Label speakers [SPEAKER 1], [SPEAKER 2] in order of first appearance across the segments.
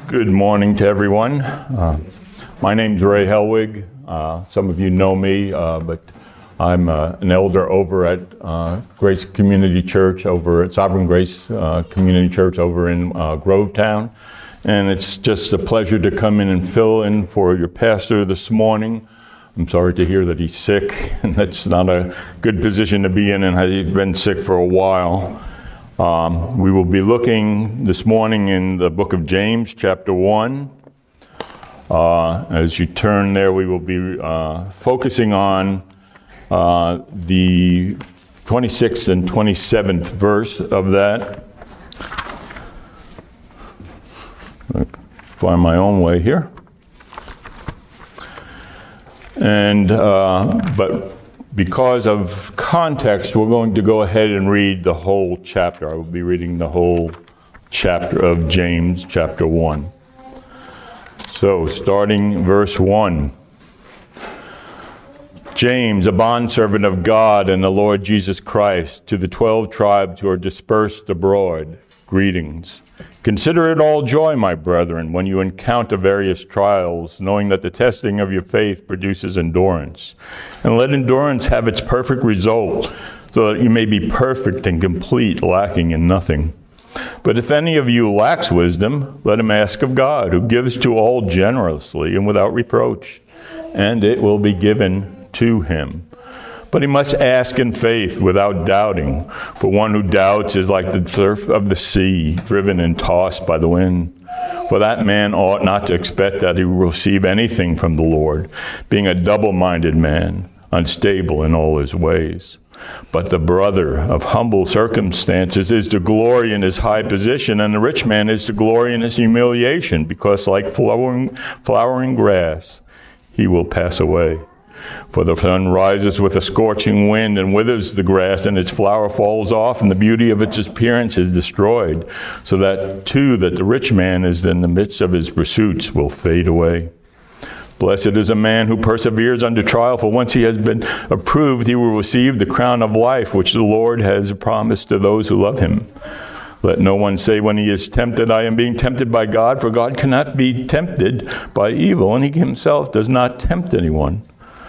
[SPEAKER 1] Good morning to everyone. My name's Ray Helwig. Some of you know me, but I'm an elder over at Grace Community Church, over at Sovereign Grace Community Church over in Grovetown. And it's just a pleasure to come in and fill in for your pastor this morning. I'm sorry to hear that he's sick, and that's not a good position to be in, and he's been sick for a while. We will be looking this morning in the book of James, chapter 1. As you turn there, we will be focusing on the 26th and 27th verse of that. Find my own way here. And but because of context, we're going to go ahead and read the whole chapter. I will be reading the whole chapter of James, chapter 1. So, starting verse 1. James, a bondservant of God and the Lord Jesus Christ, to the 12 tribes who are dispersed abroad, greetings. Consider it all joy, my brethren, when you encounter various trials, knowing that the testing of your faith produces endurance. And let endurance have its perfect result, so that you may be perfect and complete, lacking in nothing. But if any of you lacks wisdom, let him ask of God, who gives to all generously and without reproach, and it will be given to him. But he must ask in faith without doubting. For one who doubts is like the surf of the sea, driven and tossed by the wind. For that man ought not to expect that he will receive anything from the Lord, being a double-minded man, unstable in all his ways. But the brother of humble circumstances is to glory in his high position, and the rich man is to glory in his humiliation, because like flowering grass, he will pass away. For the sun rises with a scorching wind and withers the grass, and its flower falls off, and the beauty of its appearance is destroyed. So that the rich man is in the midst of his pursuits will fade away. Blessed is a man who perseveres under trial, for once he has been approved, he will receive the crown of life, which the Lord has promised to those who love him. Let no one say when he is tempted, I am being tempted by God, for God cannot be tempted by evil, and he himself does not tempt anyone.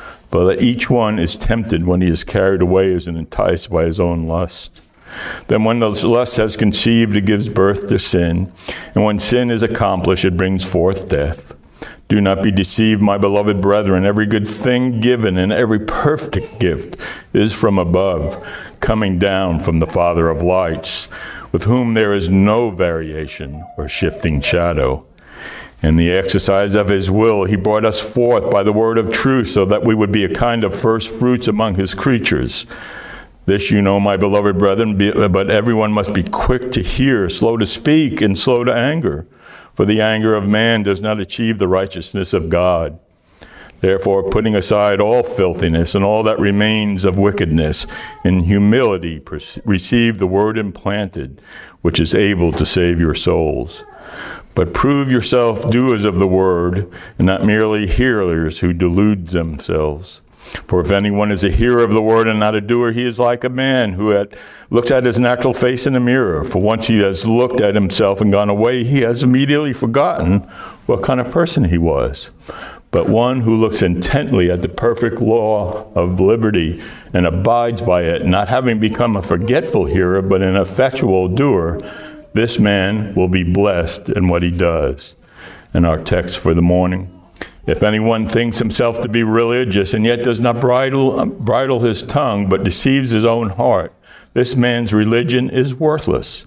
[SPEAKER 1] But each one is tempted when he is carried away and enticed by his own lust. Then when the lust has conceived, it gives birth to sin. And when sin is accomplished, it brings forth death. Do not be deceived, my beloved brethren. Every good thing given and every perfect gift is from above, coming down from the Father of lights, with whom there is no variation or shifting shadow. In the exercise of his will, he brought us forth by the word of truth, so that we would be a kind of first fruits among his creatures. This you know, my beloved brethren, but everyone must be quick to hear, slow to speak, and slow to anger. For the anger of man does not achieve the righteousness of God. Therefore, putting aside all filthiness and all that remains of wickedness, in humility receive the word implanted, which is able to save your souls. But prove yourself doers of the word, and not merely hearers who delude themselves. For if anyone is a hearer of the word and not a doer, he is like a man who looks at his natural face in a mirror. For once he has looked at himself and gone away, he has immediately forgotten what kind of person he was. But one who looks intently at the perfect law of liberty and abides by it, not having become a forgetful hearer, but an effectual doer, this man will be blessed in what he does. And our text for the morning. If anyone thinks himself to be religious and yet does not bridle his tongue, but deceives his own heart, this man's religion is worthless.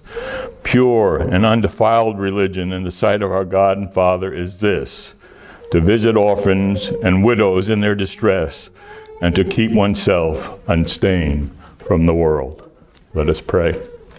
[SPEAKER 1] Pure and undefiled religion in the sight of our God and Father is this: to visit orphans and widows in their distress, and to keep oneself unstained from the world. Let us pray.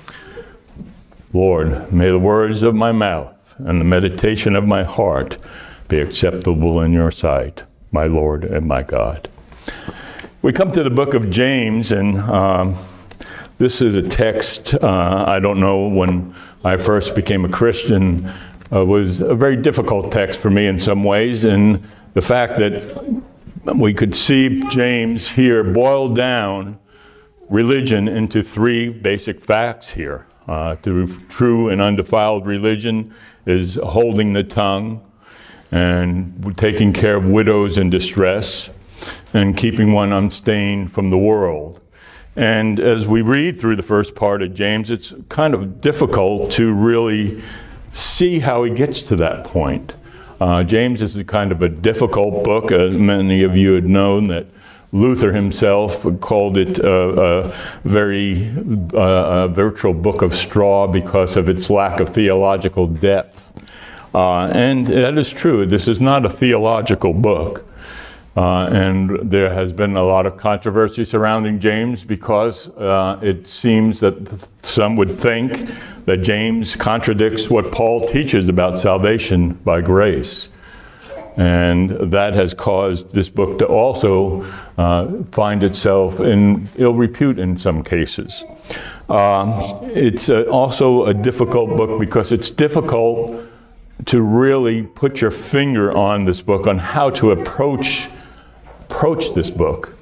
[SPEAKER 1] Lord, may the words of my mouth and the meditation of my heart be acceptable in your sight, my Lord and my God. We come to the book of James, and this is a text, I don't know, when I first became a Christian, was a very difficult text for me in some ways, and the fact that we could see James here boil down religion into three basic facts here. To true and undefiled religion is holding the tongue and taking care of widows in distress and keeping one unstained from the world. And as we read through the first part of James, it's kind of difficult to really see how he gets to that point. James is a kind of a difficult book. Many of you had known that Luther himself called it a very virtual book of straw because of its lack of theological depth. And that is true. This is not a theological book. And there has been a lot of controversy surrounding James because it seems that some would think that James contradicts what Paul teaches about salvation by grace. And that has caused this book to also find itself in ill repute in some cases. It's also a difficult book because it's difficult to really put your finger on this book, on how to approach this book.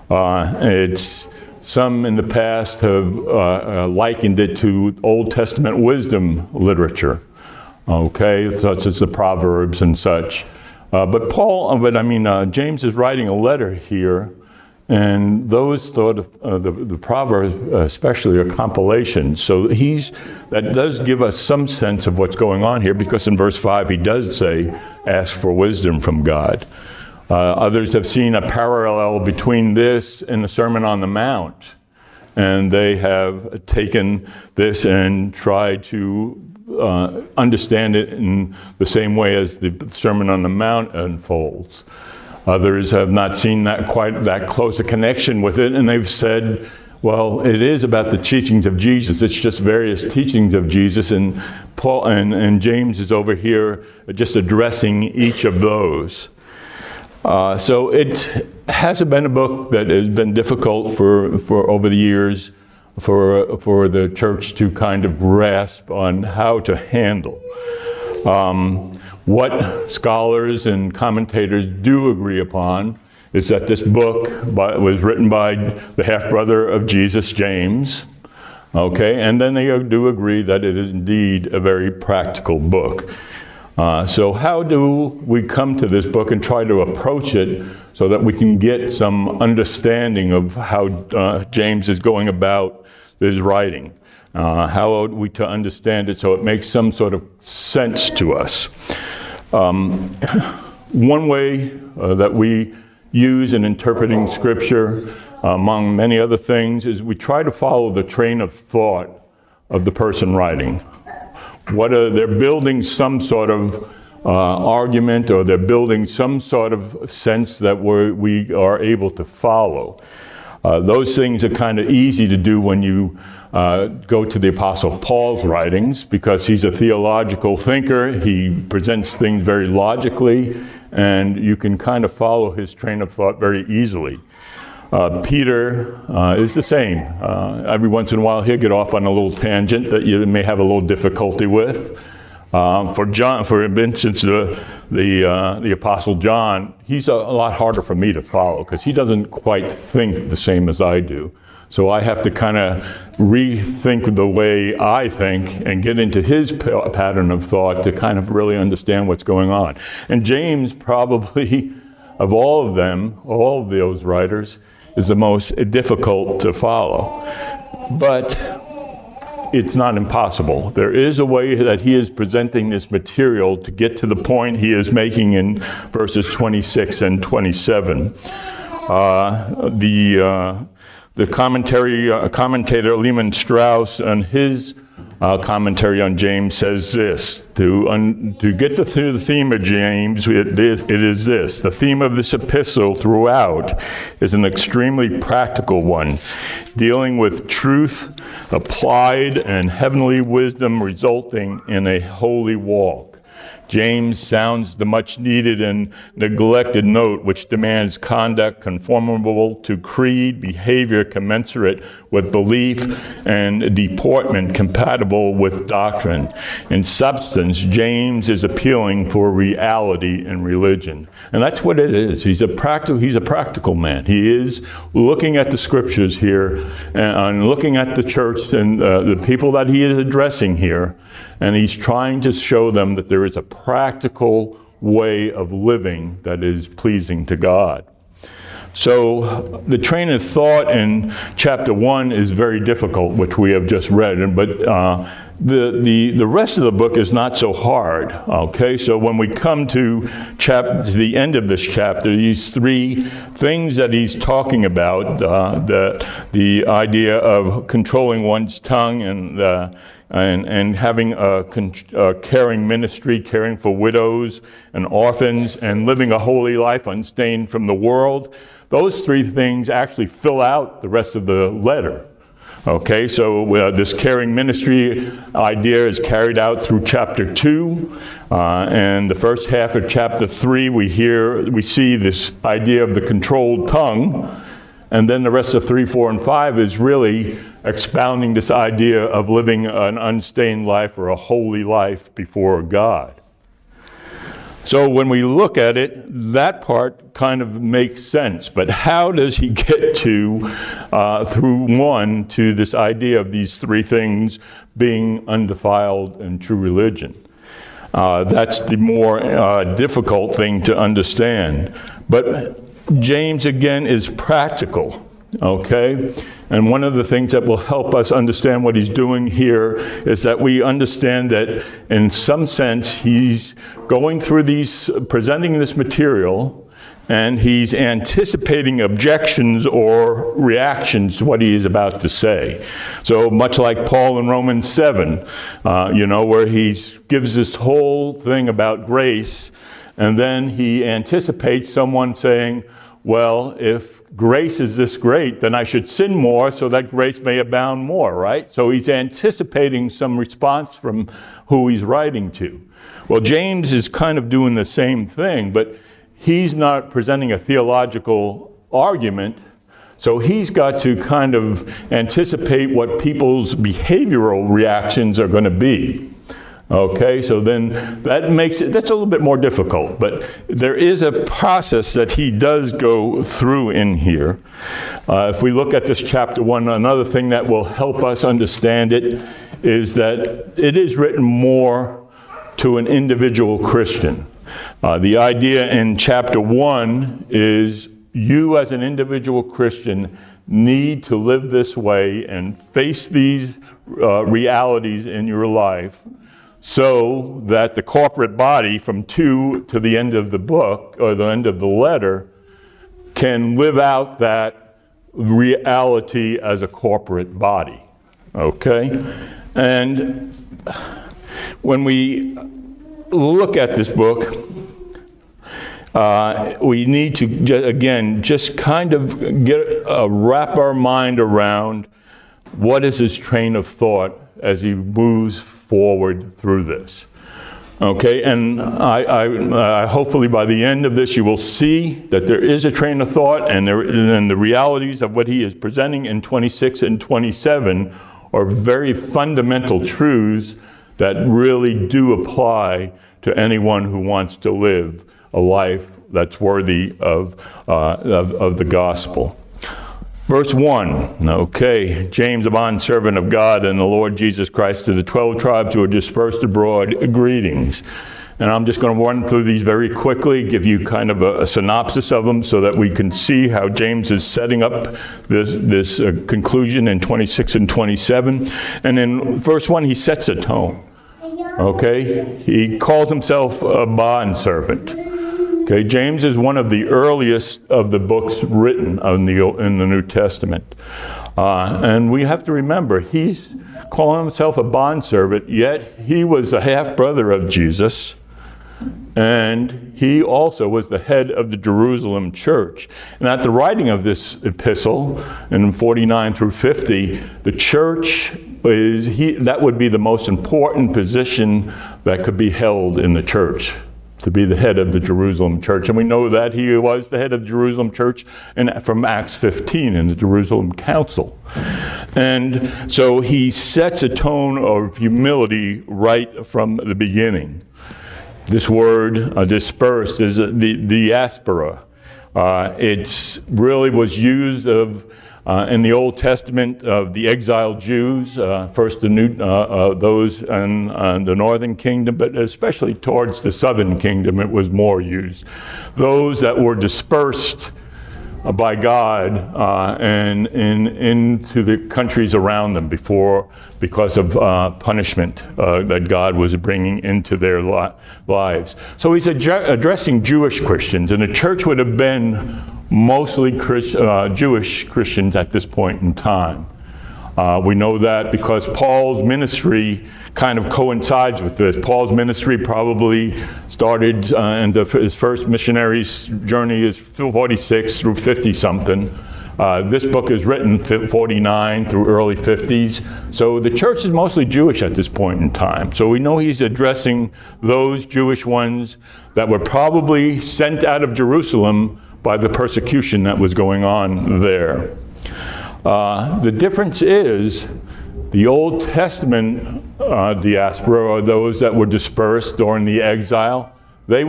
[SPEAKER 1] Some in the past have likened it to Old Testament wisdom literature, okay, such as the Proverbs and such. But James is writing a letter here, and those thought of the Proverbs especially are compilations. So that does give us some sense of what's going on here, because in verse 5 he does say, ask for wisdom from God. Others have seen a parallel between this and the Sermon on the Mount, and they have taken this and tried to understand it in the same way as the Sermon on the Mount unfolds. Others have not seen quite that close a connection with it, and they've said, well, it is about the teachings of Jesus. It's just various teachings of Jesus, and Paul and James is over here just addressing each of those. So it has been a book that has been difficult for over the years for the church to kind of grasp on how to handle. What scholars and commentators do agree upon is that this book was written by the half-brother of Jesus, James. Okay, and then they do agree that it is indeed a very practical book. So how do we come to this book and try to approach it so that we can get some understanding of how James is going about his writing? How are we to understand it so it makes some sort of sense to us? One way that we use in interpreting Scripture, among many other things, is we try to follow the train of thought of the person writing. They're building some sort of argument, or they're building some sort of sense that we are able to follow. Those things are kind of easy to do when you go to the Apostle Paul's writings, because he's a theological thinker. He presents things very logically, and you can kind of follow his train of thought very easily. Peter is the same. Every once in a while he'll get off on a little tangent that you may have a little difficulty with. For instance, the Apostle John, he's a lot harder for me to follow because he doesn't quite think the same as I do. So I have to kind of rethink the way I think and get into his pattern of thought to kind of really understand what's going on. And James, probably, of all of them, all of those writers, is the most difficult to follow. But it's not impossible. There is a way that he is presenting this material to get to the point he is making in verses 26 and 27. The commentator Lehman Strauss, and his commentary on James, says this: to get through the theme of James, it is this: the theme of this epistle throughout is an extremely practical one, dealing with truth applied and heavenly wisdom resulting in a holy walk. James sounds the much needed and neglected note which demands conduct conformable to creed, behavior commensurate with belief, and deportment compatible with doctrine. In substance, James is appealing for reality in religion. And that's what it is. He's a practical man. He is looking at the scriptures here and looking at the church and the people that he is addressing here. And he's trying to show them that there is a practical way of living that is pleasing to God. So the train of thought in chapter 1 is very difficult, which we have just read, but the rest of the book is not so hard. Okay, so when we come to the end of this chapter, these three things that he's talking about, the idea of controlling one's tongue and having a caring ministry, caring for widows and orphans, and living a holy life unstained from the world. Those three things actually fill out the rest of the letter. Okay, so this caring ministry idea is carried out through chapter 2. And the first half of chapter 3, we see this idea of the controlled tongue. And then the rest of 3, 4, and 5 is really expounding this idea of living an unstained life or a holy life before God. So when we look at it, that part kind of makes sense. But how does he get to, through 1, to this idea of these three things being undefiled and true religion? That's the more difficult thing to understand. But James, again, is practical, okay? And one of the things that will help us understand what he's doing here is that we understand that in some sense he's going through presenting this material, and he's anticipating objections or reactions to what he is about to say. So much like Paul in Romans 7, where he gives this whole thing about grace, and then he anticipates someone saying, well, if grace is this great, then I should sin more so that grace may abound more, right? So he's anticipating some response from who he's writing to. Well, James is kind of doing the same thing, but he's not presenting a theological argument, so he's got to kind of anticipate what people's behavioral reactions are going to be. Okay, so then that makes it, that's a little bit more difficult, but there is a process that he does go through in here. If we look at this chapter 1, another thing that will help us understand it is that it is written more to an individual Christian. The idea in chapter 1 is you as an individual Christian need to live this way and face these realities in your life, so that the corporate body from 2 to the end of the book, or the end of the letter, can live out that reality as a corporate body. Okay? And when we look at this book, we need to, again, just kind of wrap our mind around what is his train of thought as he moves forward through this. Okay, and I hopefully by the end of this you will see that there is a train of thought, and the realities of what he is presenting in 26 and 27 are very fundamental truths that really do apply to anyone who wants to live a life that's worthy of the gospel. Verse 1, okay, James, a bondservant of God and the Lord Jesus Christ, to the 12 tribes who are dispersed abroad, greetings. And I'm just going to run through these very quickly, give you kind of a synopsis of them so that we can see how James is setting up this conclusion in 26 and 27. And in verse 1, he sets a tone. Okay, he calls himself a bondservant. Okay, James is one of the earliest of the books written in the New Testament. And we have to remember, he's calling himself a bondservant, yet he was the half-brother of Jesus, and he also was the head of the Jerusalem church. And at the writing of this epistle, in 49 through 50, the church that would be the most important position that could be held in the church, to be the head of the Jerusalem church. And we know that he was the head of the Jerusalem church from Acts 15 in the Jerusalem Council. And so he sets a tone of humility right from the beginning. This word, dispersed, is the diaspora. It really was used in the Old Testament of the exiled Jews, first those in the northern kingdom, but especially towards the southern kingdom it was more used. Those that were dispersed by God and into the countries around them because of punishment that God was bringing into their lives. So he's addressing Jewish Christians, and the church would have been mostly Jewish Christians at this point in time. We know that because Paul's ministry kind of coincides with this. Paul's ministry probably started, and his first missionary journey is 46 through 50-something. This book is written 49 through early 50s. So the church is mostly Jewish at this point in time. So we know he's addressing those Jewish ones that were probably sent out of Jerusalem by the persecution that was going on there. The difference is the Old Testament diaspora, or those that were dispersed during the exile, it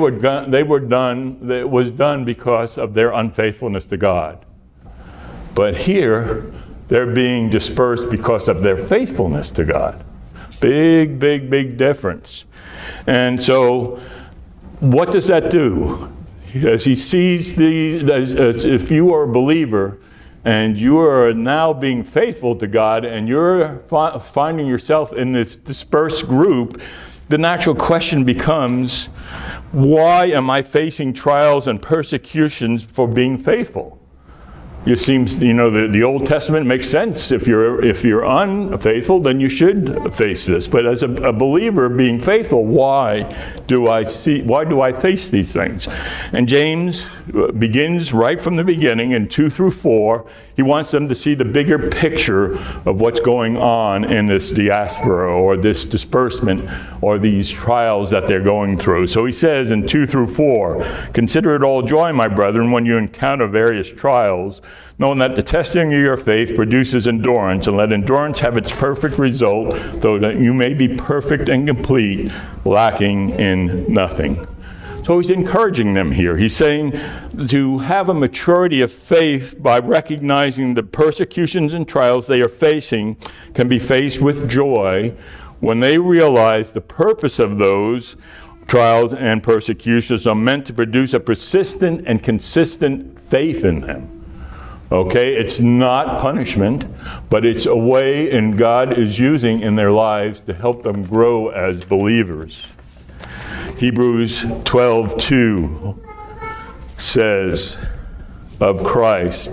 [SPEAKER 1] was done because of their unfaithfulness to God. But here, they're being dispersed because of their faithfulness to God. Big, big, big difference. And so, what does that do? As he sees as if you are a believer and you are now being faithful to God and you're finding yourself in this dispersed group, the natural question becomes, why am I facing trials and persecutions for being faithful? It seems, the Old Testament makes sense. If you're unfaithful, then you should face this. But as a believer being faithful, why do I face these things? And James begins right from the beginning in 2 through 4. He wants them to see the bigger picture of what's going on in this diaspora or this disbursement or these trials that they're going through. So he says in 2 through 4, "Consider it all joy, my brethren, when you encounter various trials, knowing that the testing of your faith produces endurance, and let endurance have its perfect result, so that you may be perfect and complete, lacking in nothing." So he's encouraging them here. He's saying to have a maturity of faith by recognizing the persecutions and trials they are facing can be faced with joy when they realize the purpose of those trials and persecutions are meant to produce a persistent and consistent faith in them. Okay, it's not punishment, but it's a way and God is using in their lives to help them grow as believers. Hebrews 12:2 says of Christ,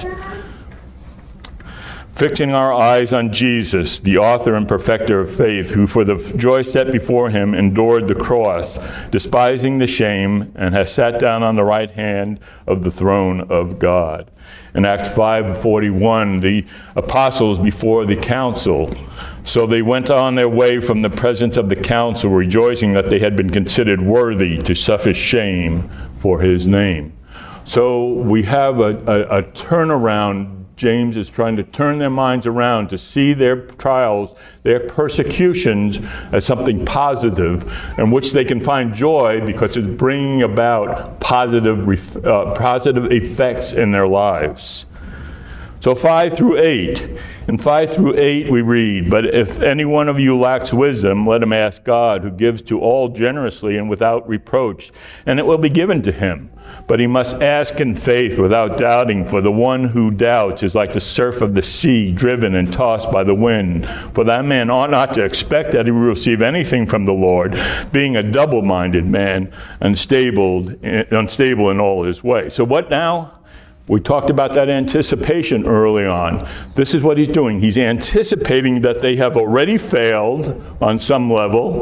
[SPEAKER 1] "Fixing our eyes on Jesus, the author and perfecter of faith, who for the joy set before him endured the cross, despising the shame, and has sat down on the right hand of the throne of God." In Acts 5:41, the apostles before the council, "So they went on their way from the presence of the council, rejoicing that they had been considered worthy to suffer shame for his name." So we have a turnaround. James is trying to turn their minds around to see their trials, their persecutions as something positive in which they can find joy because it's bringing about positive effects in their lives. So 5 through 8. In 5 through 8 we read, "But if any one of you lacks wisdom, let him ask God, who gives to all generously and without reproach, and it will be given to him. But he must ask in faith without doubting, for the one who doubts is like the surf of the sea, driven and tossed by the wind. For that man ought not to expect that he will receive anything from the Lord, being a double-minded man, unstable in all his ways." So what now? We talked about that anticipation early on. This is what he's doing. He's anticipating that they have already failed on some level.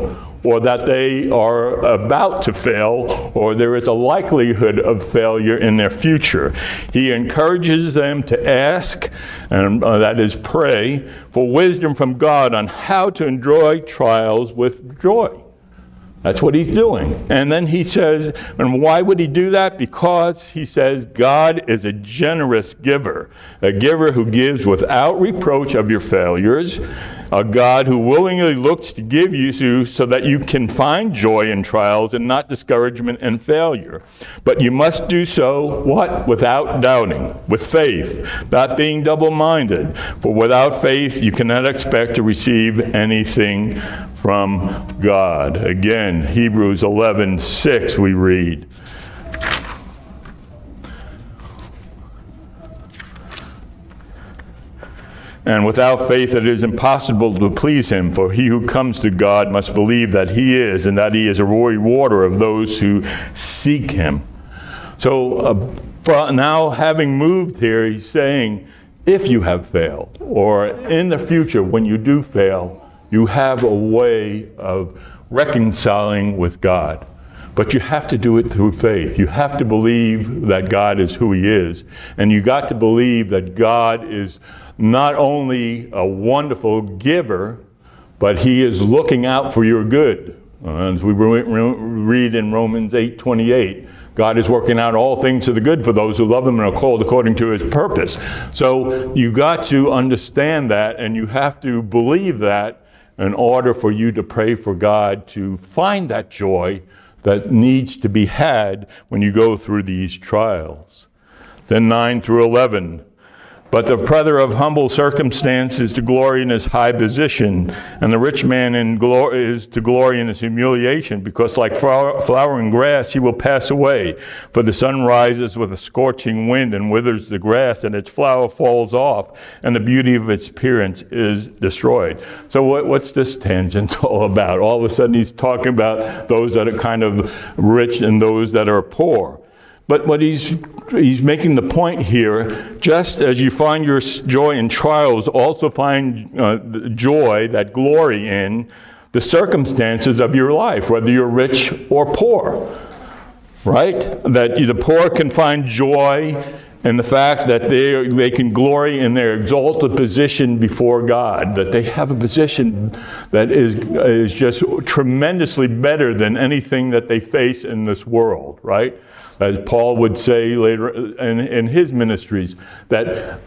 [SPEAKER 1] or that they are about to fail, or there is a likelihood of failure in their future. He encourages them to ask, and that is pray, for wisdom from God on how to enjoy trials with joy. That's what he's doing. And then he says, and why would he do that? Because he says God is a generous giver, a giver who gives without reproach of your failures, a God who willingly looks to give you so that you can find joy in trials and not discouragement and failure. But you must do so, what? Without doubting, with faith, not being double-minded. For without faith, you cannot expect to receive anything from God. Again, Hebrews 11:6 we read. And without faith it is impossible to please him, for he who comes to God must believe that he is, and that he is a rewarder of those who seek him. So now having moved here, he's saying, if you have failed, or in the future when you do fail, you have a way of reconciling with God. But you have to do it through faith. You have to believe that God is who he is. And you got to believe that God is not only a wonderful giver, but he is looking out for your good. As we read in Romans 8:28, God is working out all things to the good for those who love him and are called according to his purpose. So you got to understand that, and you have to believe that in order for you to pray for God to find that joy that needs to be had when you go through these trials. Then 9 through 11. But the brother of humble circumstance is to glory in his high position, and the rich man is to glory in his humiliation, because like flowering grass he will pass away. For the sun rises with a scorching wind and withers the grass, and its flower falls off, and the beauty of its appearance is destroyed. So what's this tangent all about? All of a sudden he's talking about those that are kind of rich and those that are poor. But what he's making the point here, just as you find your joy in trials, also find joy, that glory in the circumstances of your life, whether you're rich or poor, right? That the poor can find joy in the fact that they can glory in their exalted position before God, that they have a position that is just tremendously better than anything that they face in this world, right? As Paul would say later in his ministries, that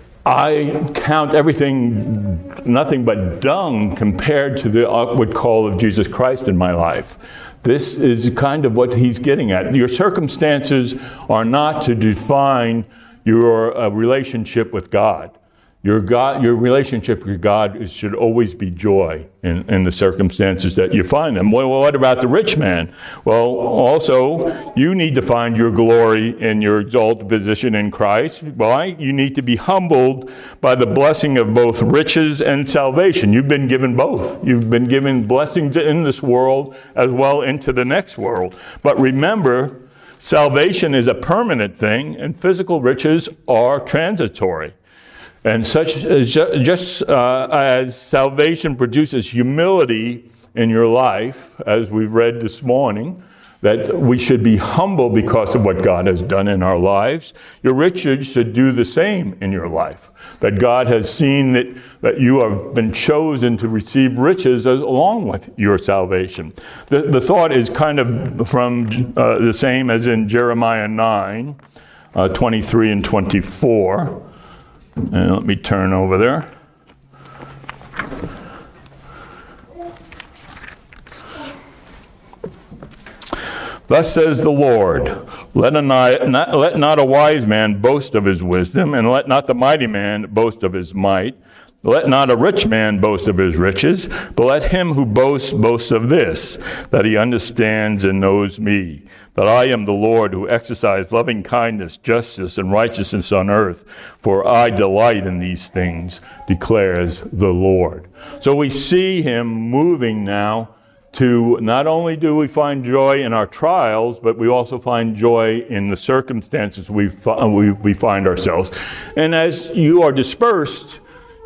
[SPEAKER 1] I count everything nothing but dung compared to the upward call of Jesus Christ in my life. This is kind of what he's getting at. Your circumstances are not to define your relationship with God. Your relationship with God should always be joy in the circumstances that you find them. Well, what about the rich man? Well, also, you need to find your glory in your exalted position in Christ. Why? You need to be humbled by the blessing of both riches and salvation. You've been given both. You've been given blessings in this world as well into the next world. But remember, salvation is a permanent thing, and physical riches are transitory. And such just as salvation produces humility in your life, as we've read this morning, that we should be humble because of what God has done in our lives, your riches should do the same in your life. That God has seen that you have been chosen to receive riches along with your salvation. The thought is kind of from the same as in Jeremiah 9, 23 and 24. And let me turn over there. Thus says the Lord, let not a wise man boast of his wisdom, and let not the mighty man boast of his might. Let not a rich man boast of his riches, but let him who boasts boast of this, that he understands and knows me, that I am the Lord who exercise loving kindness, justice, and righteousness on earth, for I delight in these things, declares the Lord. So we see him moving now to not only do we find joy in our trials, but we also find joy in the circumstances we find ourselves. And as you are dispersed,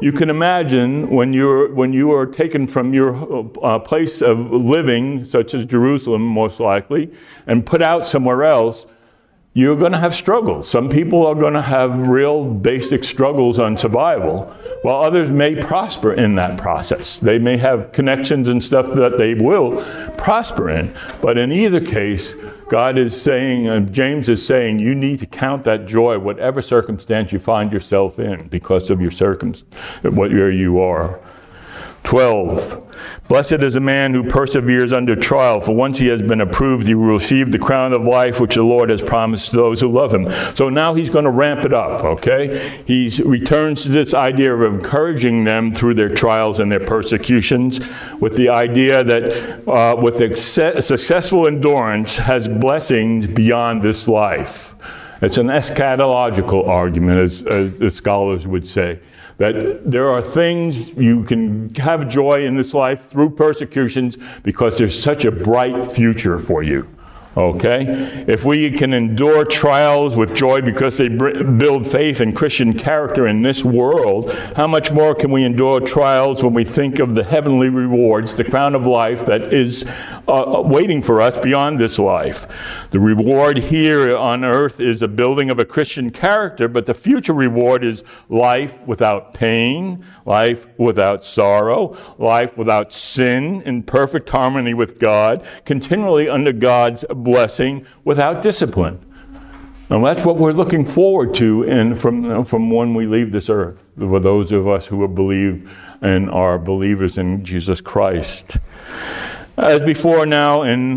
[SPEAKER 1] you can imagine when you are taken from your place of living, such as Jerusalem most likely, and put out somewhere else, you're going to have struggles. Some people are going to have real basic struggles on survival, while others may prosper in that process. They may have connections and stuff that they will prosper in. But in either case, God is saying, and James is saying, you need to count that joy, whatever circumstance you find yourself in, because of your where you are. 12. Blessed is a man who perseveres under trial, for once he has been approved, he will receive the crown of life which the Lord has promised to those who love him. So now he's going to ramp it up, okay? He returns to this idea of encouraging them through their trials and their persecutions, with the idea that with successful endurance has blessings beyond this life. It's an eschatological argument, as the scholars would say. That there are things you can have joy in this life through persecutions because there's such a bright future for you. Okay? If we can endure trials with joy because they build faith and Christian character in this world, how much more can we endure trials when we think of the heavenly rewards, the crown of life that is waiting for us beyond this life? The reward here on earth is a building of a Christian character, but the future reward is life without pain, life without sorrow, life without sin, in perfect harmony with God, continually under God's blessing without discipline. And that's what we're looking forward to from when we leave this earth, for those of us who believe and are believers in Jesus Christ. As before now in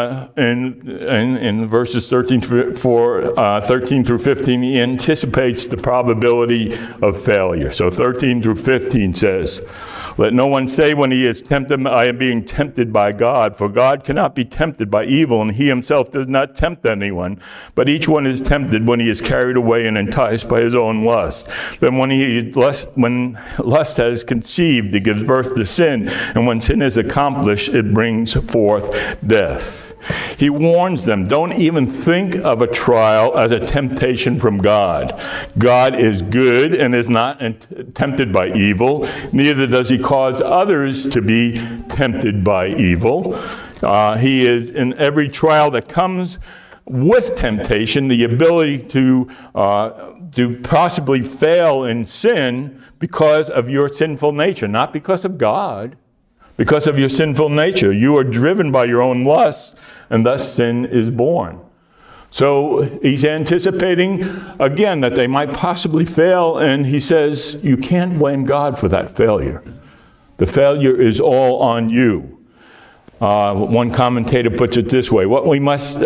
[SPEAKER 1] verses 13 through 15, he anticipates the probability of failure. So 13 through 15 says, let no one say when he is tempted, I am being tempted by God, for God cannot be tempted by evil, and he himself does not tempt anyone. But each one is tempted when he is carried away and enticed by his own lust. Then when lust has conceived, it gives birth to sin, and when sin is accomplished, it brings forth death. He warns them, don't even think of a trial as a temptation from God. God is good and is not tempted by evil. Neither does he cause others to be tempted by evil. He is in every trial that comes with temptation, the ability to possibly fail in sin because of your sinful nature, not because of God. Because of your sinful nature. You are driven by your own lusts, and thus sin is born. So he's anticipating, again, that they might possibly fail, and he says, you can't blame God for that failure. The failure is all on you. One commentator puts it this way, what must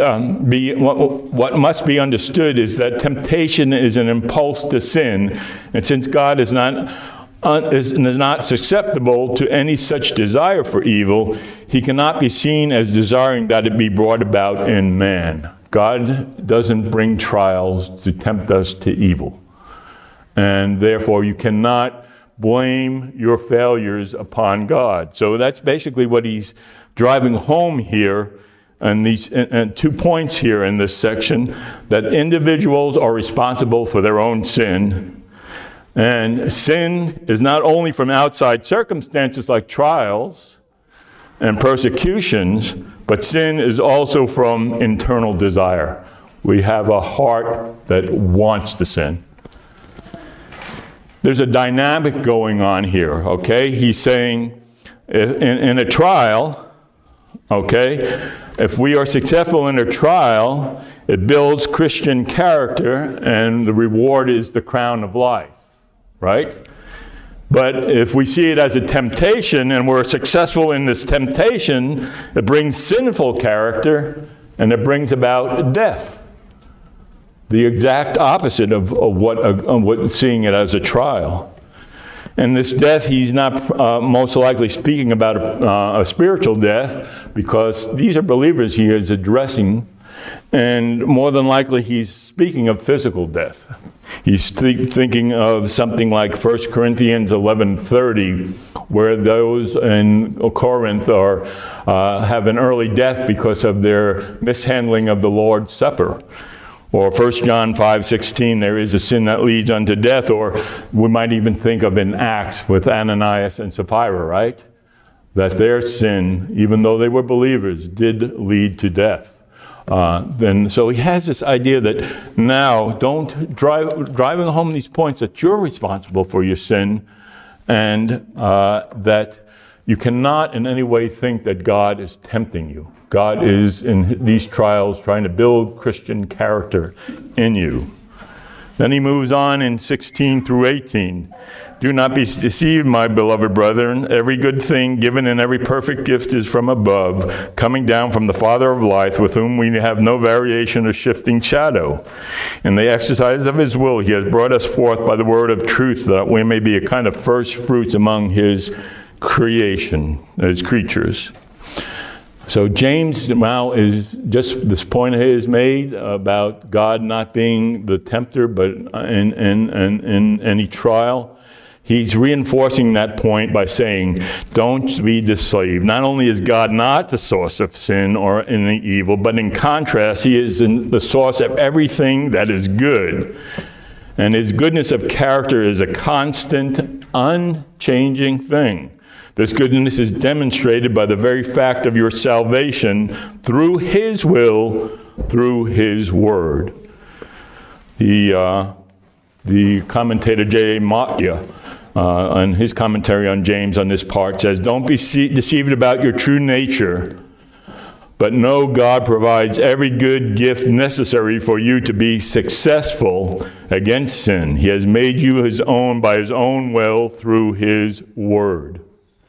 [SPEAKER 1] be understood is that temptation is an impulse to sin, and since God is not susceptible to any such desire for evil, he cannot be seen as desiring that it be brought about in man. God doesn't bring trials to tempt us to evil. And therefore, you cannot blame your failures upon God. So that's basically what he's driving home here, and these 2 points here in this section, that individuals are responsible for their own sin. And sin is not only from outside circumstances like trials and persecutions, but sin is also from internal desire. We have a heart that wants to sin. There's a dynamic going on here, okay? He's saying in a trial, okay, if we are successful in a trial, it builds Christian character, and the reward is the crown of life. Right? But if we see it as a temptation and we're successful in this temptation, it brings sinful character and it brings about death. The exact opposite of what seeing it as a trial. And this death, he's not most likely speaking about a spiritual death, because these are believers he is addressing, and more than likely he's speaking of physical death. He's thinking of something like 1 Corinthians 11:30, where those in Corinth have an early death because of their mishandling of the Lord's Supper. Or 1 John 5:16, there is a sin that leads unto death. Or we might even think of in Acts with Ananias and Sapphira, right? That their sin, even though they were believers, did lead to death. So he has this idea that now don't driving home these points that you're responsible for your sin, and that you cannot in any way think that God is tempting you. God is in these trials trying to build Christian character in you. Then he moves on in 16 through 18. Do not be deceived, my beloved brethren. Every good thing given and every perfect gift is from above, coming down from the Father of life, with whom we have no variation or shifting shadow. In the exercise of his will, he has brought us forth by the word of truth, that we may be a kind of first fruits among his creation, his creatures. So James now is just this point he has made about God not being the tempter, but in any trial. He's reinforcing that point by saying, don't be deceived. Not only is God not the source of sin or any evil, but in contrast, he is the source of everything that is good. And his goodness of character is a constant, unchanging thing. This goodness is demonstrated by the very fact of your salvation through his will, through his word. The commentator J.A. Matya, in his commentary on James on this part, says, don't be deceived about your true nature, but know God provides every good gift necessary for you to be successful against sin. He has made you his own by his own will through his word.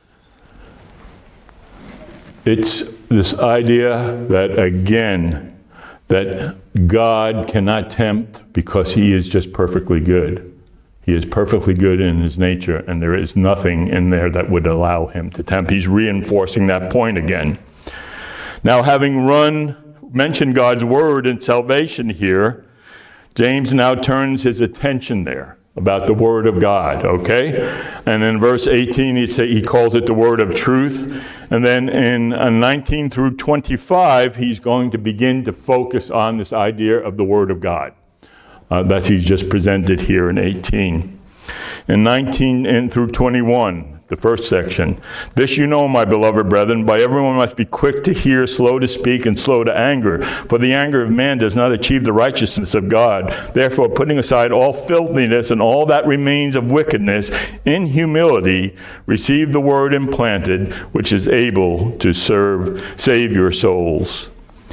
[SPEAKER 1] It's this idea that, again, that God cannot tempt because he is just perfectly good. He is perfectly good in his nature, and there is nothing in there that would allow him to tempt. He's reinforcing that point again. Now, having mentioned God's word and salvation here, James now turns his attention there about the word of God, okay? And in verse 18, he calls it the word of truth. And then in 19 through 25, he's going to begin to focus on this idea of the word of God that he's just presented here in 18. In 19 and through 21, the first section, this you know, my beloved brethren, by everyone must be quick to hear, slow to speak, and slow to anger. For the anger of man does not achieve the righteousness of God. Therefore, putting aside all filthiness and all that remains of wickedness, in humility, receive the word implanted, which is able to save your souls.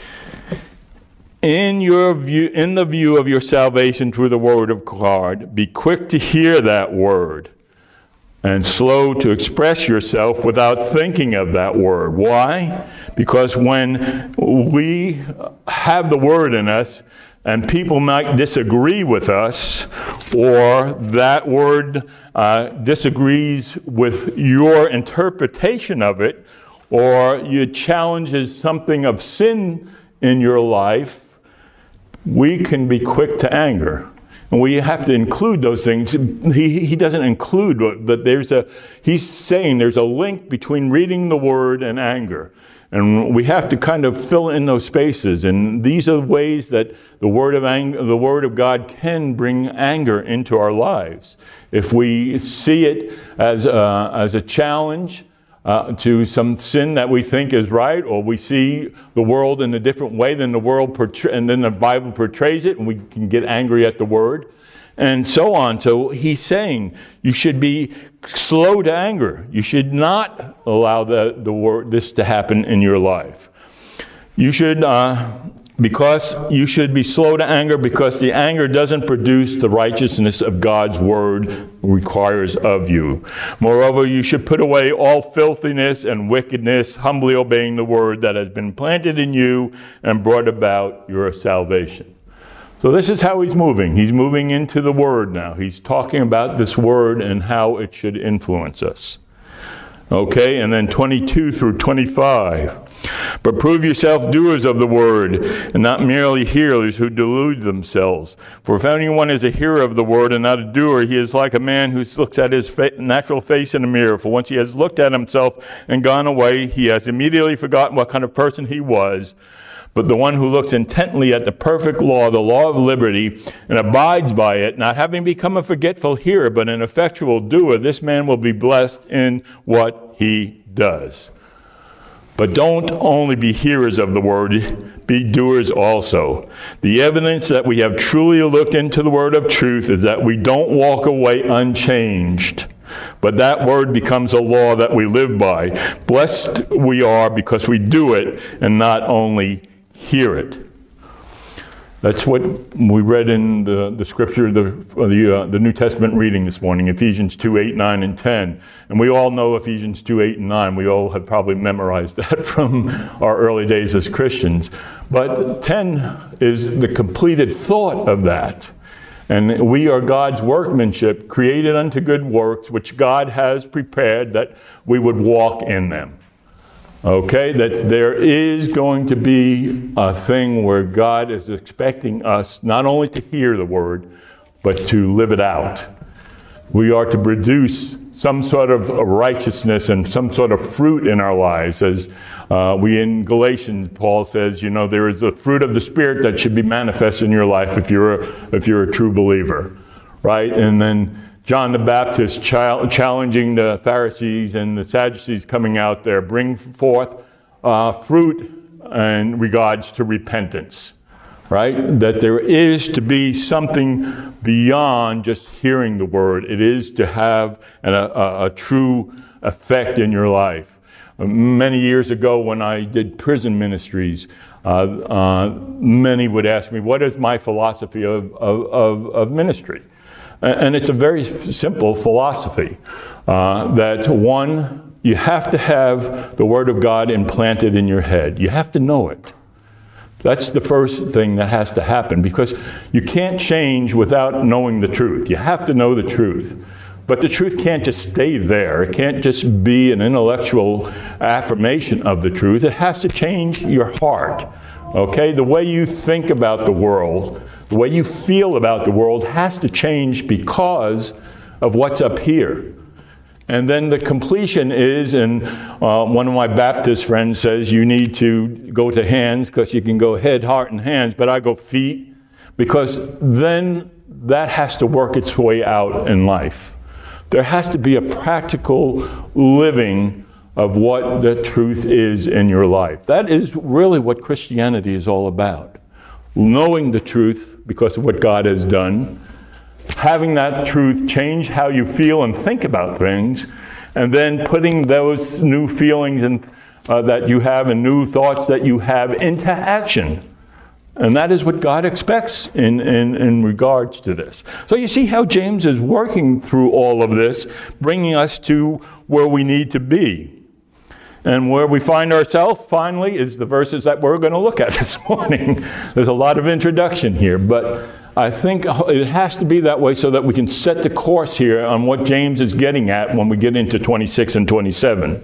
[SPEAKER 1] In the view of your salvation through the word of God, be quick to hear that word, and slow to express yourself without thinking of that word. Why? Because when we have the word in us, and people might disagree with us, or that word disagrees with your interpretation of it, or it challenges something of sin in your life, we can be quick to anger. And we have to include those things. He doesn't include, but he's saying there's a link between reading the word and anger. And we have to kind of fill in those spaces. And these are ways that the word of God can bring anger into our lives. If we see it as a challenge to some sin that we think is right, or we see the world in a different way than the world and then the Bible portrays it, and we can get angry at the word, and so on. So he's saying you should be slow to anger. You should not allow this to happen in your life. You should you should be slow to anger, because the anger doesn't produce the righteousness of God's word requires of you. Moreover, you should put away all filthiness and wickedness, humbly obeying the word that has been planted in you and brought about your salvation. So this is how he's moving. He's moving into the word now. He's talking about this word and how it should influence us. Okay, and then 22 through 25. But prove yourself doers of the word, and not merely hearers who delude themselves. For if anyone is a hearer of the word and not a doer, he is like a man who looks at his natural face in a mirror. For once he has looked at himself and gone away, he has immediately forgotten what kind of person he was. But the one who looks intently at the perfect law, the law of liberty, and abides by it, not having become a forgetful hearer, but an effectual doer, this man will be blessed in what he does. But don't only be hearers of the word, be doers also. The evidence that we have truly looked into the word of truth is that we don't walk away unchanged, but that word becomes a law that we live by. Blessed we are because we do it and not only hear it. That's what we read in the scripture, the New Testament reading this morning, Ephesians 2, 8, 9, and 10. And we all know Ephesians 2, 8, and 9. We all have probably memorized that from our early days as Christians. But 10 is the completed thought of that. And we are God's workmanship, created unto good works, which God has prepared that we would walk in them. Okay, that there is going to be a thing where God is expecting us not only to hear the word, but to live it out. We are to produce some sort of righteousness and some sort of fruit in our lives. As we in Galatians, Paul says, you know, there is a fruit of the Spirit that should be manifest in your life if you're a true believer, right? And then John the Baptist challenging the Pharisees and the Sadducees coming out there, bring forth fruit in regards to repentance, right? That there is to be something beyond just hearing the word. It is to have a true effect in your life. Many years ago when I did prison ministries, many would ask me, what is my philosophy of ministry? And it's a very simple philosophy, that one, you have to have the Word of God implanted in your head. You have to know it. That's the first thing that has to happen, because you can't change without knowing the truth. You have to know the truth. But the truth can't just stay there. It can't just be an intellectual affirmation of the truth. It has to change your heart. Okay? The way you think about the world, the way you feel about the world has to change because of what's up here. And then the completion is, and one of my Baptist friends says, you need to go to hands because you can go head, heart, and hands, but I go feet, because then that has to work its way out in life. There has to be a practical living of what the truth is in your life. That is really what Christianity is all about. Knowing the truth because of what God has done, having that truth change how you feel and think about things, and then putting those new feelings that you have and new thoughts that you have into action. And that is what God expects in regards to this. So you see how James is working through all of this, bringing us to where we need to be. And where we find ourselves, finally, is the verses that we're going to look at this morning. There's a lot of introduction here, but I think it has to be that way so that we can set the course here on what James is getting at when we get into 26 and 27.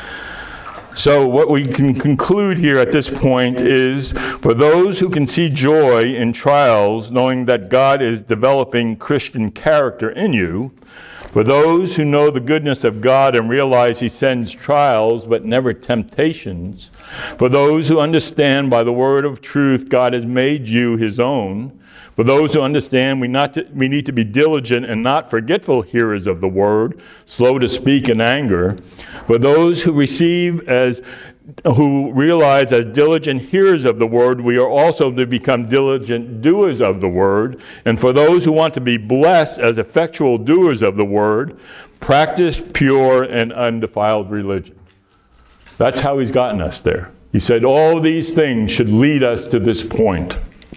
[SPEAKER 1] So what we can conclude here at this point is, for those who can see joy in trials, knowing that God is developing Christian character in you, for those who know the goodness of God and realize He sends trials but never temptations, for those who understand by the word of truth God has made you His own, for those who understand we need to be diligent and not forgetful hearers of the word, slow to speak in anger, for those who realize as diligent hearers of the word, we are also to become diligent doers of the word. And for those who want to be blessed as effectual doers of the word, practice pure and undefiled religion. That's how He's gotten us there. He said all these things should lead us to this point.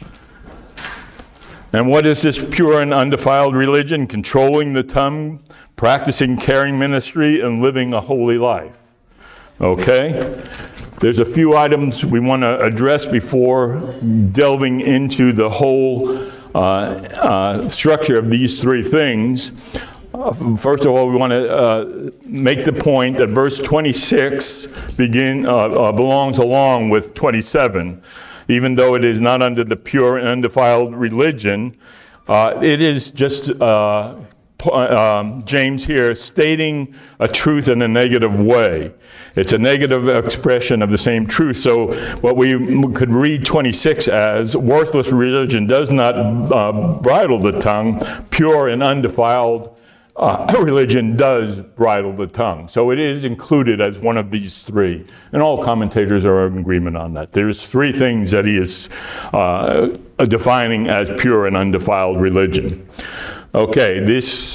[SPEAKER 1] And what is this pure and undefiled religion? Controlling the tongue, practicing caring ministry, and living a holy life. Okay? There's a few items we want to address before delving into the whole structure of these three things. First of all, we want to make the point that verse 26 belongs along with 27. Even though it is not under the pure and undefiled religion, it is just James here stating a truth in a negative way. It's a negative expression of the same truth. So what we could read 26 as, worthless religion does not bridle the tongue, pure and undefiled religion does bridle the tongue. So it is included as one of these three. And all commentators are in agreement on that. There's three things that he is defining as pure and undefiled religion. Okay, this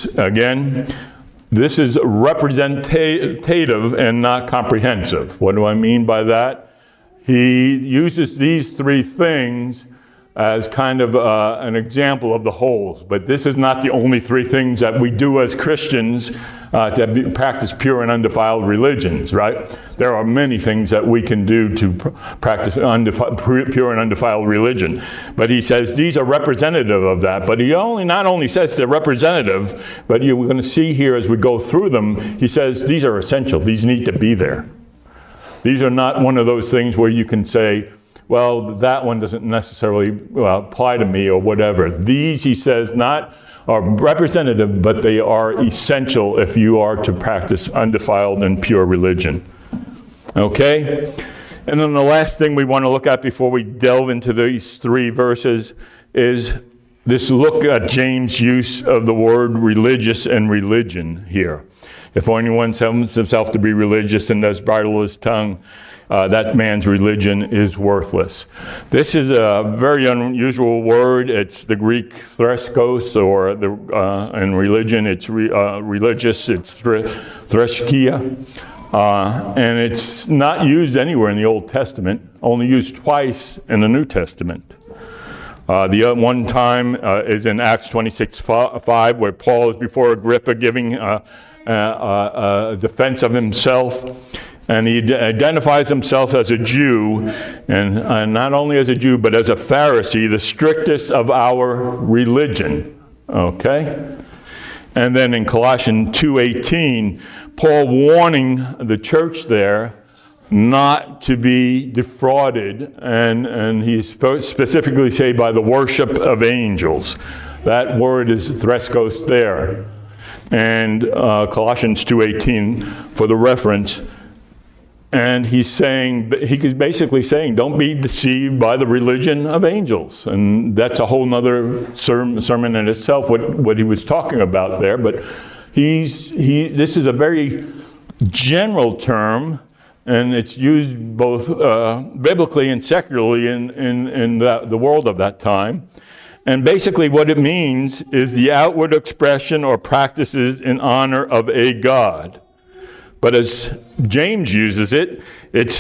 [SPEAKER 1] is representative and not comprehensive. What do I mean by that? He uses these three things as kind of an example of the wholes. But this is not the only three things that we do as Christians to practice pure and undefiled religions, right? There are many things that we can do to practice pure and undefiled religion. But he says these are representative of that. But he not only says they're representative, but we're going to see here as we go through them, he says these are essential. These need to be there. These are not one of those things where you can say, well, that one doesn't necessarily apply to me or whatever. These, he says, not are representative, but they are essential if you are to practice undefiled and pure religion. Okay? And then the last thing we want to look at before we delve into these three verses is this look at James' use of the word religious and religion here. If anyone tells himself to be religious and does bridle his tongue, that man's religion is worthless. This is a very unusual word. It's the Greek threskos, or in religion it's religious. It's threskia, and it's not used anywhere in the Old Testament. Only used twice in the New Testament. The one time is in Acts 26:5, where Paul is before Agrippa giving a defense of himself. And he identifies himself as a Jew, and not only as a Jew, but as a Pharisee, the strictest of our religion. Okay? And then in Colossians 2:18, Paul warning the church there not to be defrauded, and he specifically say by the worship of angels. That word is threskos there. And Colossians 2:18 for the reference. And he's basically saying, don't be deceived by the religion of angels. And that's a whole nother sermon in itself, what he was talking about there. But this is a very general term, and it's used both biblically and secularly in the world of that time. And basically what it means is the outward expression or practices in honor of a god. But as James uses it, it's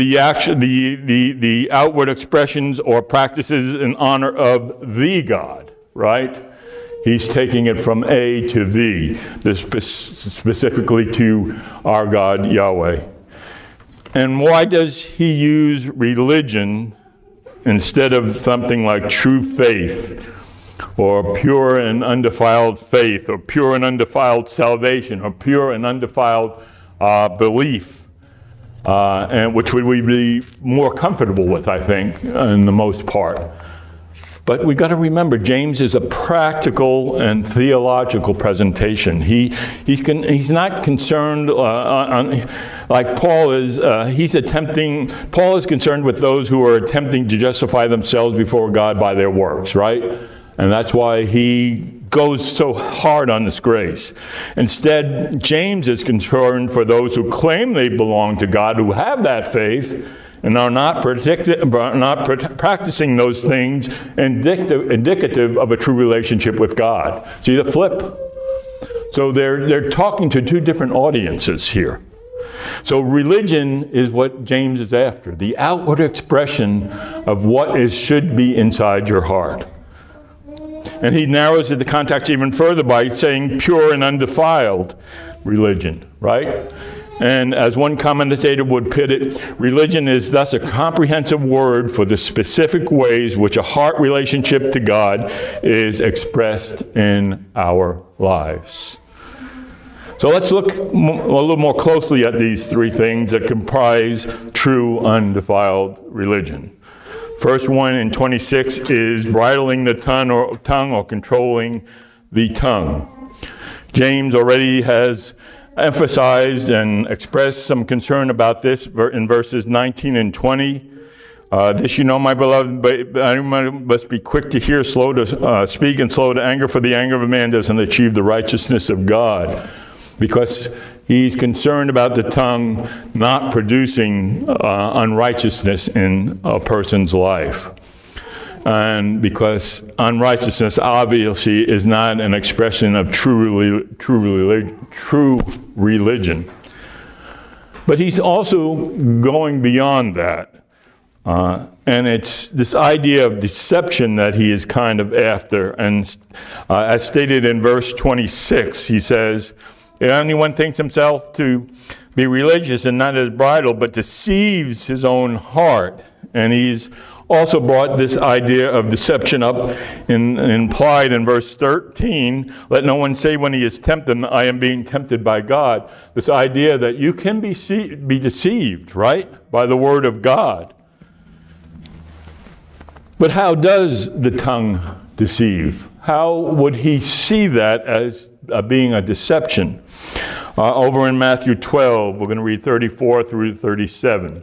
[SPEAKER 1] the outward expressions or practices in honor of the God, right? He's taking it from A to the, specifically to our God, Yahweh. And why does he use religion instead of something like true faith, or pure and undefiled faith, or pure and undefiled salvation, or pure and undefiled belief, and which would we be more comfortable with, I think, in the most part. But we got to remember, James is a practical and theological presentation. He's not concerned like Paul is. Paul is concerned with those who are attempting to justify themselves before God by their works, right? And that's why he goes so hard on this grace. Instead, James is concerned for those who claim they belong to God, who have that faith, and are not practicing those things indicative of a true relationship with God. See the flip? So they're talking to two different audiences here. So religion is what James is after, the outward expression of what should be inside your heart. And he narrows the context even further by saying pure and undefiled religion, right? And as one commentator would put it, religion is thus a comprehensive word for the specific ways which a heart relationship to God is expressed in our lives. So let's look a little more closely at these three things that comprise true undefiled religion. First one in 26 is bridling the tongue or controlling the tongue. James already has emphasized and expressed some concern about this in verses 19 and 20. This you know, my beloved, but anyone must be quick to hear, slow to speak, and slow to anger, for the anger of a man doesn't achieve the righteousness of God. Because he's concerned about the tongue not producing unrighteousness in a person's life. And because unrighteousness obviously is not an expression of true religion. But he's also going beyond that. And it's this idea of deception that he is kind of after. And as stated in verse 26, he says, if anyone thinks himself to be religious and not as bridle, but deceives his own heart. And he's also brought this idea of deception up implied in verse 13. Let no one say when he is tempted, I am being tempted by God. This idea that you can be deceived, right, by the word of God. But how does the tongue deceive? How would he see that as being a deception? Over in Matthew 12, we're going to read 34 through 37.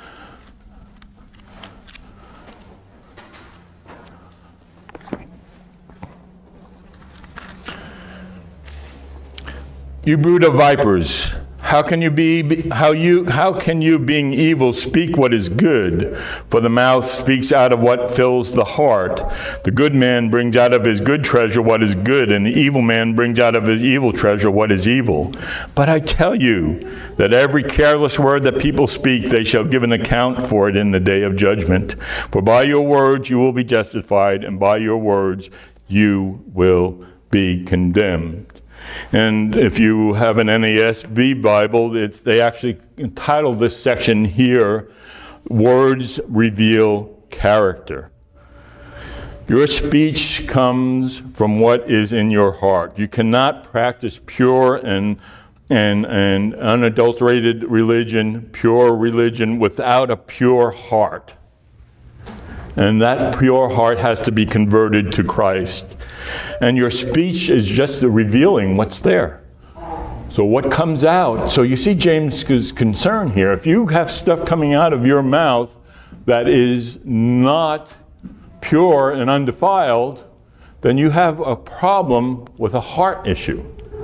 [SPEAKER 1] You brood of vipers, how can you being evil speak what is good? For the mouth speaks out of what fills the heart. The good man brings out of his good treasure what is good, and the evil man brings out of his evil treasure what is evil. But I tell you that every careless word that people speak, they shall give an account for it in the day of judgment. For by your words you will be justified, and by your words you will be condemned. And if you have an NASB Bible, they actually entitled this section here, Words Reveal Character. Your speech comes from what is in your heart. You cannot practice pure and unadulterated religion, pure religion, without a pure heart. And that pure heart has to be converted to Christ. And your speech is just revealing what's there. So what comes out? So you see James' concern here. If you have stuff coming out of your mouth that is not pure and undefiled, then you have a problem with a heart issue.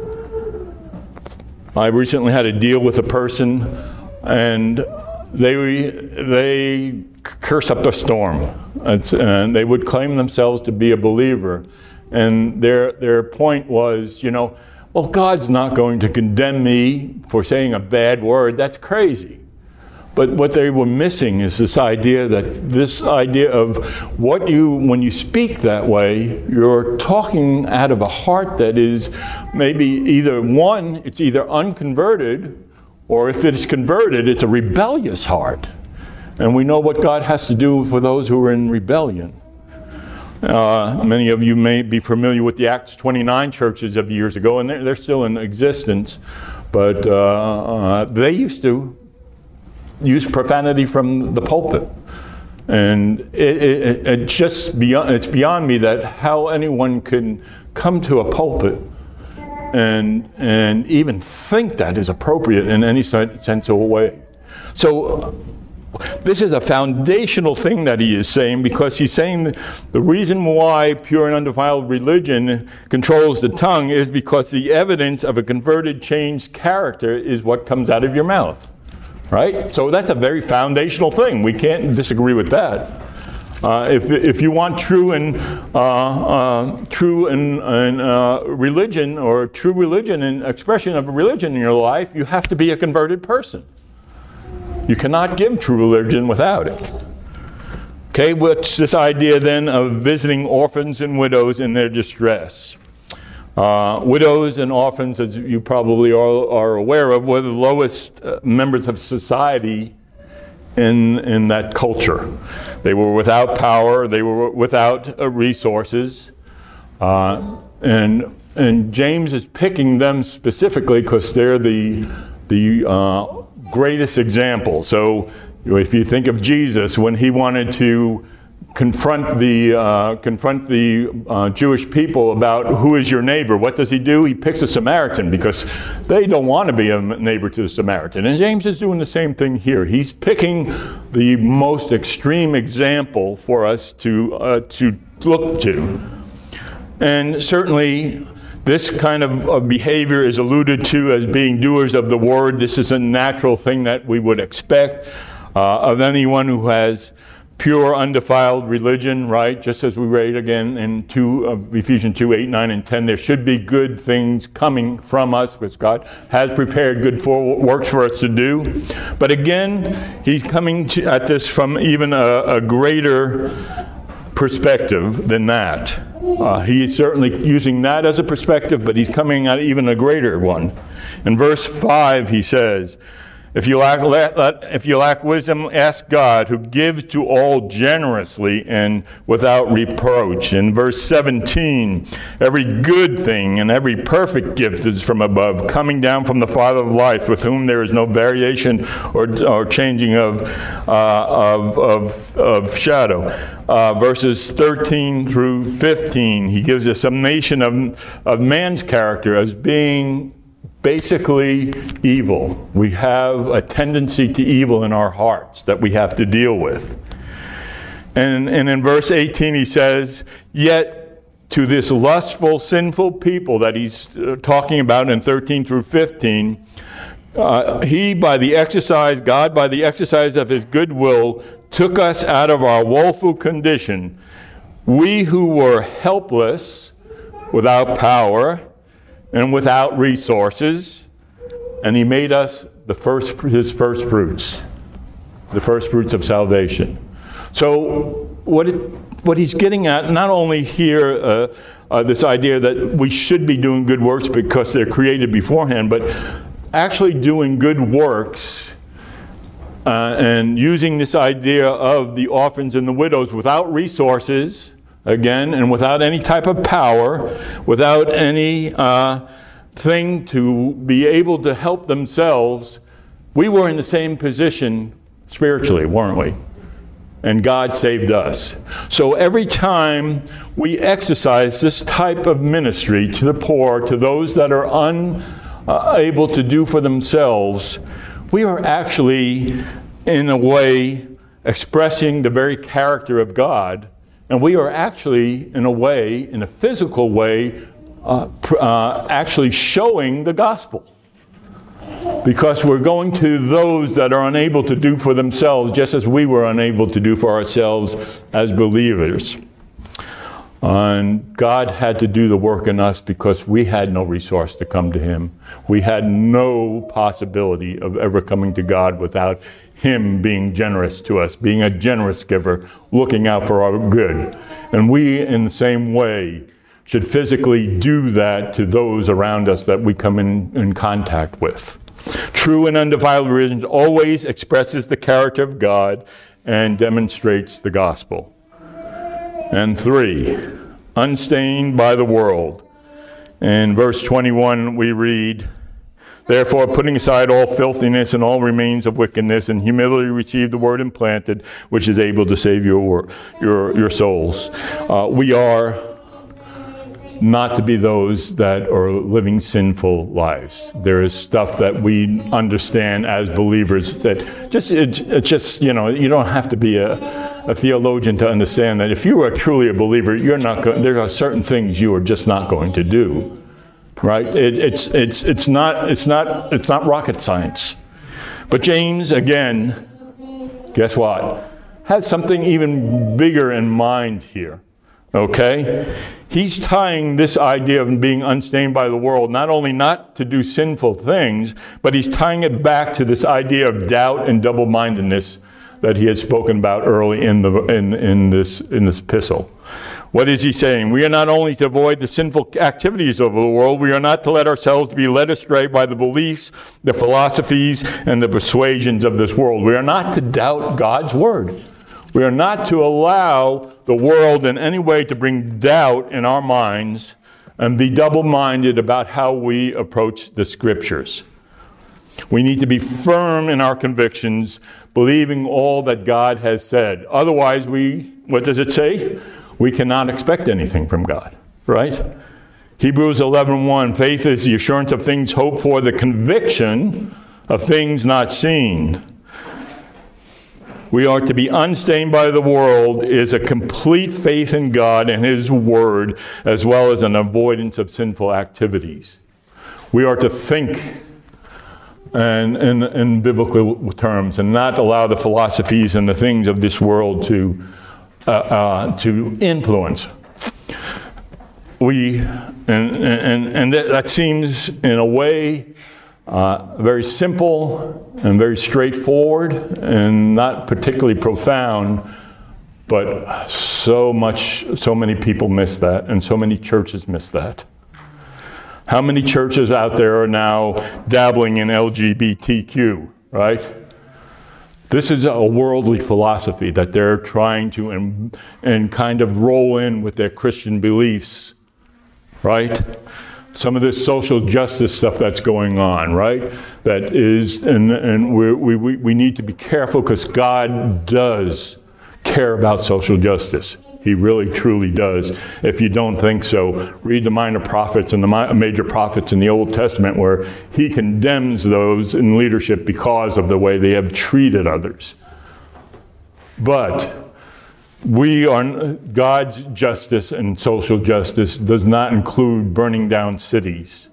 [SPEAKER 1] I recently had a deal with a person, and they curse up a storm. And they would claim themselves to be a believer. And their point was, well, God's not going to condemn me for saying a bad word. That's crazy. But what they were missing is this idea of when you speak that way, you're talking out of a heart that is maybe it's either unconverted, or if it's converted, it's a rebellious heart. And we know what God has to do for those who are in rebellion. Many of you may be familiar with the Acts 29 churches of years ago, and they're still in existence. But they used to use profanity from the pulpit. And it's beyond me that how anyone can come to a pulpit and even think that is appropriate in any sensible way. So this is a foundational thing that he is saying, because he's saying that the reason why pure and undefiled religion controls the tongue is because the evidence of a converted, changed character is what comes out of your mouth. Right? So that's a very foundational thing. We can't disagree with that. If you want true and religion, or true religion and expression of religion in your life, you have to be a converted person. You cannot give true religion without it. Okay, what's this idea then of visiting orphans and widows in their distress? Widows and orphans, as you probably are aware of, were the lowest members of society in that culture. They were without power, they were without resources, and James is picking them specifically because they're the greatest example. So if you think of Jesus, when he wanted to confront the Jewish people about who is your neighbor. What does he do? He picks a Samaritan because they don't want to be a neighbor to the Samaritan. And James is doing the same thing here. He's picking the most extreme example for us to look to. And certainly this kind of behavior is alluded to as being doers of the word. This is a natural thing that we would expect of anyone who has pure, undefiled religion, right? Just as we read again in Ephesians 2, 8, 9, and 10, there should be good things coming from us, which God has prepared good works for us to do. But again, he's coming at this from even a greater perspective than that. He's certainly using that as a perspective, but he's coming at even a greater one. In verse 5, he says, If you lack wisdom, ask God, who gives to all generously and without reproach. In verse 17, every good thing and every perfect gift is from above, coming down from the Father of life, with whom there is no variation or changing of shadow. Verses 13 through 15, he gives a summation of man's character as being basically evil. We have a tendency to evil in our hearts that we have to deal with. And in verse 18 he says, yet to this lustful, sinful people that he's talking about in 13 through 15, God by the exercise of his goodwill took us out of our woeful condition. We who were helpless, without power, and without resources, and he made us his first fruits, the first fruits of salvation. So what he's getting at, not only here, this idea that we should be doing good works because they're created beforehand, but actually doing good works and using this idea of the orphans and the widows without resources, again, and without any type of power, without any thing to be able to help themselves. We were in the same position spiritually, weren't we? And God saved us. So every time we exercise this type of ministry to the poor, to those that are unable to do for themselves, we are actually, in a way, expressing the very character of God. And we are actually, in a way, in a physical way, actually showing the gospel. Because we're going to those that are unable to do for themselves, just as we were unable to do for ourselves as believers. And God had to do the work in us because we had no resource to come to him. We had no possibility of ever coming to God without him being generous to us, being a generous giver, looking out for our good. And we, in the same way, should physically do that to those around us that we come in contact with. True and undefiled religion always expresses the character of God and demonstrates the gospel. And 3, unstained by the world. In verse 21 we read, therefore, putting aside all filthiness and all remains of wickedness, and humility receive the word implanted, which is able to save your souls. We are not to be those that are living sinful lives. There is stuff that we understand as believers that it's just, you don't have to be a theologian to understand that if you are truly a believer, there are certain things you are just not going to do. Right? It's not rocket science. But James, again, guess what? Has something even bigger in mind here. Okay? He's tying this idea of being unstained by the world, not only not to do sinful things, but he's tying it back to this idea of doubt and double-mindedness that he had spoken about early in this epistle. What is he saying? We are not only to avoid the sinful activities of the world, we are not to let ourselves be led astray by the beliefs, the philosophies, and the persuasions of this world. We are not to doubt God's word. We are not to allow the world in any way to bring doubt in our minds and be double-minded about how we approach the scriptures. We need to be firm in our convictions, believing all that God has said. Otherwise, what does it say? We cannot expect anything from God, right? Hebrews 11:1, faith is the assurance of things hoped for, the conviction of things not seen. We are to be unstained by the world is a complete faith in God and His Word, as well as an avoidance of sinful activities. We are to think in biblical terms and not allow the philosophies and the things of this world to influence. That seems in a way very simple and very straightforward and not particularly profound, but so many people miss that, and so many churches miss that. How many churches out there are now dabbling in LGBTQ, right? This is a worldly philosophy that they're trying to and kind of roll in with their Christian beliefs, right? Some of this social justice stuff that's going on, right? That is, and we need to be careful, because God does care about social justice. He really, truly does. If you don't think so, read the minor prophets and the major prophets in the Old Testament, where He condemns those in leadership because of the way they have treated others. But God's justice and social justice does not include burning down cities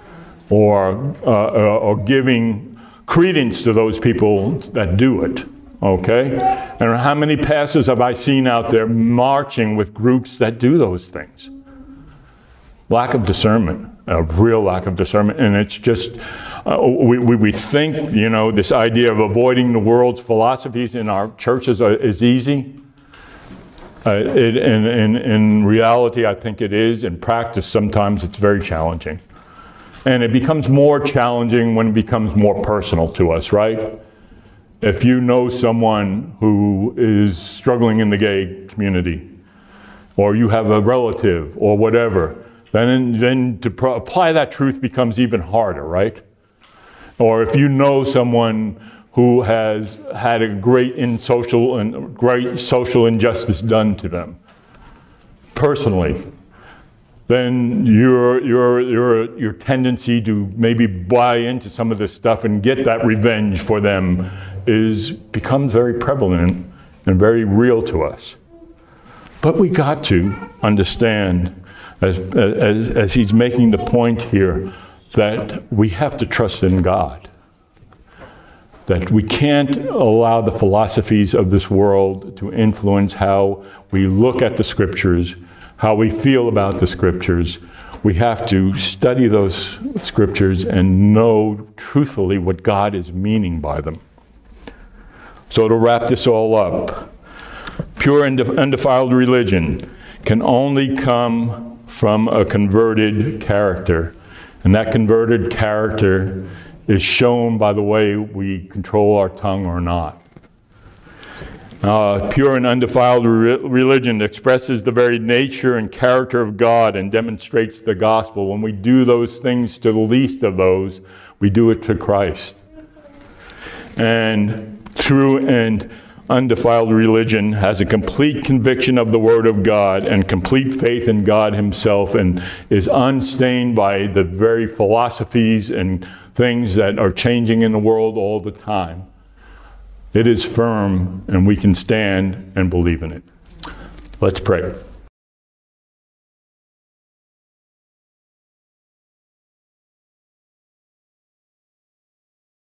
[SPEAKER 1] or giving credence to those people that do it. Okay? And how many pastors have I seen out there marching with groups that do those things? Lack of discernment, a real lack of discernment. And it's just, we think, this idea of avoiding the world's philosophies in our churches is easy. In reality, I think it is. In practice, sometimes it's very challenging. And it becomes more challenging when it becomes more personal to us, right? If you know someone who is struggling in the gay community, or you have a relative, or whatever, then to apply that truth becomes even harder, right? Or if you know someone who has had a great social injustice done to them personally, then your tendency to maybe buy into some of this stuff and get that revenge for them becomes very prevalent and very real to us. But we got to understand, as he's making the point here, that we have to trust in God. That we can't allow the philosophies of this world to influence how we look at the Scriptures, how we feel about the Scriptures. We have to study those Scriptures and know truthfully what God is meaning by them. So to wrap this all up, pure and undefiled religion can only come from a converted character. And that converted character is shown by the way we control our tongue or not. Pure and undefiled religion expresses the very nature and character of God and demonstrates the gospel. When we do those things to the least of those, we do it to Christ. And true and undefiled religion has a complete conviction of the Word of God and complete faith in God Himself, and is unstained by the very philosophies and things that are changing in the world all the time. It is firm, and we can stand and believe in it. Let's pray.